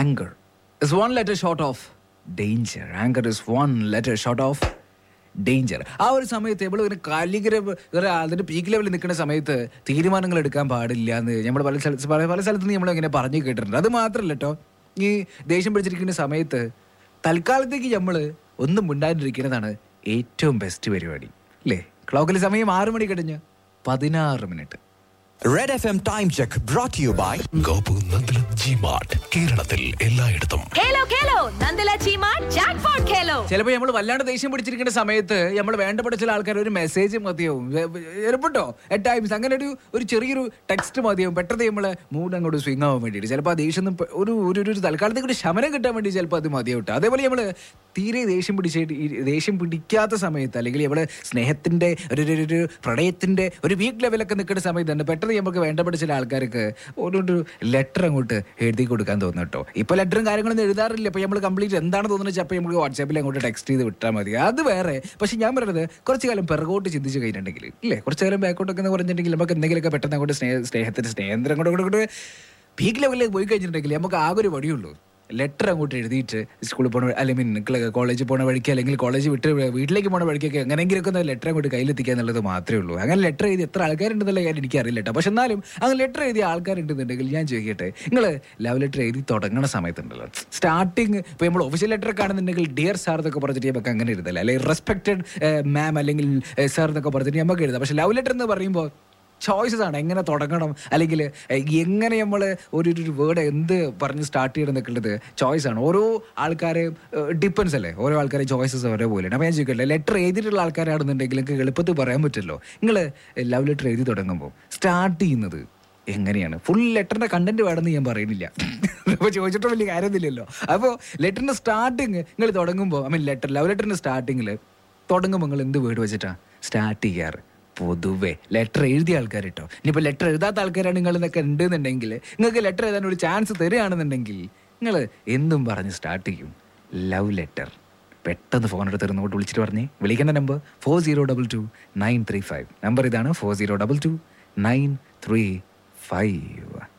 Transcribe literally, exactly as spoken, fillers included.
Anchor is one letter short of danger. Anchor is one letter short of danger. ആ ഒരു സമയത്ത് നമ്മൾ ഇങ്ങനെ കാലികര അതിൻ്റെ പീക്ക് ലെവലിൽ നിൽക്കുന്ന സമയത്ത് തീരുമാനങ്ങൾ എടുക്കാൻ പാടില്ല എന്ന് നമ്മൾ പല സ്ഥലത്ത് പല പല സ്ഥലത്ത് നിന്ന് നമ്മളിങ്ങനെ പറഞ്ഞു കേട്ടിട്ടുണ്ട്. അത് മാത്രമല്ല കേട്ടോ, ഈ ദേഷ്യം പിടിച്ചിരിക്കുന്ന സമയത്ത് തൽക്കാലത്തേക്ക് നമ്മൾ ഒന്നും മിണ്ടാണ്ടിരിക്കുന്നതാണ് ഏറ്റവും ബെസ്റ്റ് പരിപാടി അല്ലേ? ക്ലോക്കിൽ സമയം ആറ് മണി കഴിഞ്ഞ് പതിനാറ് minute. Red F M Time Check brought to you by Gopu Nandala G mart, കേരളത്തിൽ എല്ലായിടത്തും. ഖേലോ ഖേലോ നന്ദല ജി മാർട്ട് ജാക്ക്പോട്ട് ഖേലോ. ചിലപ്പോൾ നമ്മൾ വല്ലാണ്ട് ദേഷ്യം പിടിച്ചിരിക്കുന്ന സമയത്ത് നമ്മൾ വേണ്ടപ്പെട്ട ചില ആൾക്കാർ ഒരു മെസ്സേജ് മതിയാവും, ചിലപ്പോട്ടോ അറ്റ് ടൈംസ് അങ്ങനെ ഒരു ഒരു ചെറിയൊരു ടെക്സ്റ്റ് മതിയാവും, പെട്ടെന്ന് നമ്മളെ മൂഡ് അങ്ങോട്ട് സ്വിങ് ആവാൻ വേണ്ടിയിട്ട്. ചിലപ്പോൾ ആ ദേഷ്യം ഒരു ഒരു ഒരു തൽക്കാലത്തേക്ക് ഒരു ശമനം കിട്ടാൻ വേണ്ടി ചിലപ്പോൾ അത് മതിയാവട്ടെ. അതേപോലെ നമ്മൾ തീരെ ദേഷ്യം പിടിച്ചിട്ട് ദേഷ്യം പിടിക്കാത്ത സമയത്ത് അല്ലെങ്കിൽ നമ്മൾ സ്നേഹത്തിൻ്റെ ഒരു ഒരു പ്രണയത്തിൻ്റെ ഒരു വീക്ക് ലെവലൊക്കെ നിൽക്കുന്ന സമയത്ത് തന്നെ പെട്ടെന്ന് നമുക്ക് വേണ്ടപ്പെട്ട ചില ആൾക്കാർക്ക് ഒരു ഒരു ലെറ്റർ അങ്ങോട്ട് എഴുതി കൊടുക്കാൻ തോന്നും കേട്ടോ. ഇപ്പോൾ ലെറ്ററും കാര്യങ്ങളൊന്നും എഴുതാറില്ല. ഇപ്പോൾ നമ്മൾ കംപ്ലീറ്റ് എന്താണ് തോന്നുന്നത് അപ്പോൾ നമുക്ക് വാട്സാപ്പിൽ അങ്ങോട്ട് ടെക്സ്റ്റ് ചെയ്ത് വിട്ടാൽ മതി, അത് വേറെ. പക്ഷേ ഞാൻ പറയുന്നത് കുറച്ച് കാലം പിറകോട്ട് ചിന്തിച്ച് കഴിഞ്ഞിട്ടുണ്ടെങ്കിൽ ഇല്ലേ, കുറച്ച് കാലം ബാക്കോട്ടൊക്കെ എന്ന് പറഞ്ഞിട്ടുണ്ടെങ്കിൽ നമുക്ക് എന്തെങ്കിലുമൊക്കെ പെട്ടെന്ന് അങ്ങോട്ട് സ്നേഹ സ്നേഹത്തിൻ്റെ സ്നേഹം അങ്ങോട്ട് അങ്ങോട്ട് പീക്ക് ലെവലിലേക്ക് പോയി കഴിഞ്ഞിട്ടുണ്ടെങ്കിൽ നമുക്ക് ആകെ ഒരു വഴിയുള്ളൂ, ലെറ്റർ അങ്ങോട്ട് എഴുതിയിട്ട് സ്കൂളിൽ പോണ അല്ലെങ്കിൽ കോളേജിൽ പോണ വഴിക്ക് അല്ലെങ്കിൽ കോളേജ് വിട്ട് വീട്ടിലേക്ക് പോണ വഴിക്കൊക്കെ എങ്ങനെയെങ്കിലുമൊക്കെ ഒന്ന് ലെറ്റർ അങ്ങോട്ട് കയ്യിലെത്തിക്കുക എന്നുള്ളത് മാത്രമേ ഉള്ളൂ. അങ്ങനെ ലെറ്റർ എഴുതി എത്ര ആൾക്കാരുണ്ടെന്നുള്ള കാര്യം എനിക്കറിയില്ല കേട്ടോ. പക്ഷെ എന്നാലും അങ്ങനെ ലെറ്റർ എഴുതിയ ആൾക്കാരുണ്ടെന്നുണ്ടെങ്കിൽ ഞാൻ ചോദിക്കട്ടെ, നിങ്ങൾ ലവ് ലെറ്റർ എഴുതി തുടങ്ങുന്ന സമയത്തുണ്ടല്ലോ, സ്റ്റാർട്ടിങ് ഇപ്പോൾ നമ്മൾ ഒഫീഷ്യൽ ലെറ്റർ കാണുന്നുണ്ടെങ്കിൽ ഡിയർ സാർ എന്നൊക്കെ പറഞ്ഞിട്ട് നമുക്ക് അങ്ങനെ എഴുതല്ല, അല്ലെങ്കിൽ റെസ്പെക്റ്റഡ് മാം അല്ലെങ്കിൽ സാർ എന്നൊക്കെ പറഞ്ഞിട്ട് നമുക്ക് എഴുതാം. പക്ഷെ ലവ് ലെറ്റർ എന്ന് പറയുമ്പോൾ ചോയ്സസ് ആണ്, എങ്ങനെ തുടങ്ങണം അല്ലെങ്കിൽ എങ്ങനെ നമ്മൾ ഒരു ഒരു വേർഡ് എന്ത് പറഞ്ഞ് സ്റ്റാർട്ട് ചെയ്യണം എന്നൊക്കെ ഉള്ളത് ചോയ്സാണ്. ഓരോ ആൾക്കാരെ ഡിപ്പെൻസ് അല്ലേ, ഓരോ ആൾക്കാരെ ചോയ്സസ് ഓരോ പോലെയാണ്. അപ്പോൾ ഞാൻ ചോദിക്കട്ടെ, ലെറ്റർ എഴുതിയിട്ടുള്ള ആൾക്കാരാണെന്നുണ്ടെങ്കിൽ നിങ്ങൾക്ക് എളുപ്പത്തിൽ പറയാൻ പറ്റുമല്ലോ, നിങ്ങൾ ലവ് ലെറ്റർ എഴുതി തുടങ്ങുമ്പോൾ സ്റ്റാർട്ട് ചെയ്യുന്നത് എങ്ങനെയാണ്? ഫുൾ ലെറ്ററിൻ്റെ കണ്ടന്റ് വേണമെന്ന് ഞാൻ പറയുന്നില്ല, അപ്പോൾ ചോദിച്ചിട്ട് വലിയ കാര്യമൊന്നുമില്ലല്ലോ. അപ്പോൾ ലെറ്ററിൻ്റെ സ്റ്റാർട്ടിങ് നിങ്ങൾ തുടങ്ങുമ്പോൾ ഐ മീൻ ലെറ്റർ ലവ് ലെറ്ററിൻ്റെ സ്റ്റാർട്ടിങ്ങിൽ തുടങ്ങുമ്പോൾ നിങ്ങൾ എന്ത് വേർഡ് വെച്ചിട്ടാണ് സ്റ്റാർട്ട് ചെയ്യാറ്? പൊതുവെ ലെറ്റർ എഴുതിയ ആൾക്കാർ കേട്ടോ. ഇനിയിപ്പോൾ ലെറ്റർ എഴുതാത്ത ആൾക്കാരാണ് നിങ്ങൾ എന്നൊക്കെ ഉണ്ടെന്നുണ്ടെങ്കിൽ, നിങ്ങൾക്ക് ലെറ്റർ എഴുതാൻ ഒരു ചാൻസ് തരികയാണെന്നുണ്ടെങ്കിൽ നിങ്ങൾ എന്തും പറഞ്ഞ് സ്റ്റാർട്ട് ചെയ്യും ലവ് ലെറ്റർ. പെട്ടെന്ന് ഫോൺ എടുത്ത് ഇങ്ങോട്ട് വിളിച്ചിട്ട് പറഞ്ഞേ, വിളിക്കേണ്ട number four zero double two nine three five. Number ഇതാണ് four zero double two nine three five.